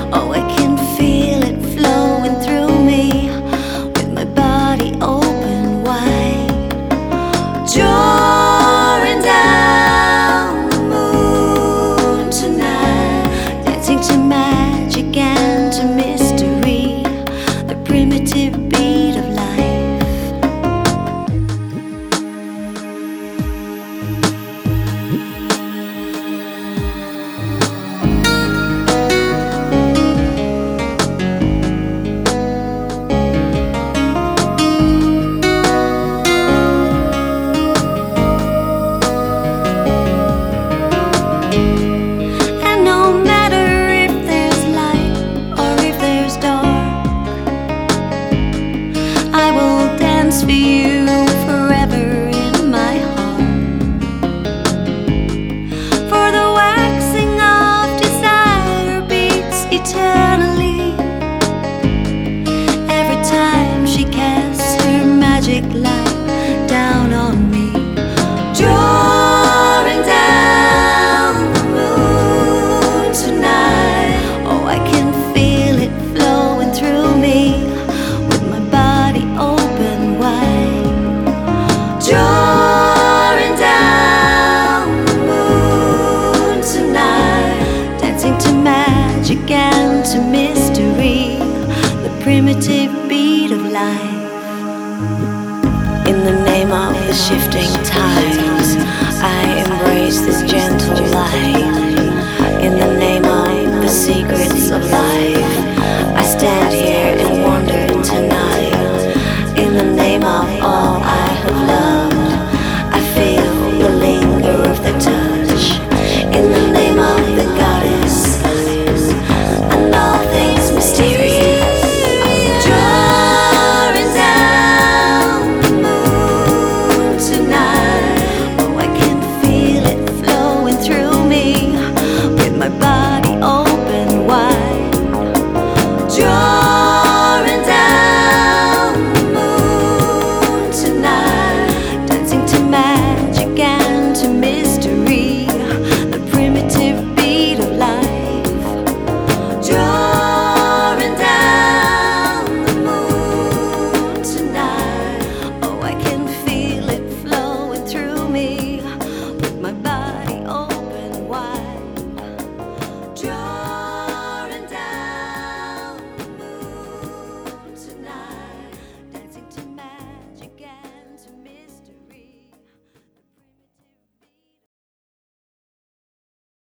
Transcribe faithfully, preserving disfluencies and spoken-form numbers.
Oh, I can feel it flowing through me with my body open wide, drawing down the moon tonight, dancing to magic and to mystery, the primitive beat of life. For you forever in my heart, for the waxing of desire beats eternally every time she casts her magic light down on me, drawing down the moon tonight. Oh, I can feel it flowing through me with my body open wide, drawing down the moon tonight, dancing to magic and to mystery, the primitive beat of life. In the name of the shifting tides, I embrace this gentle light. In the name of the secrets of life, I stand here and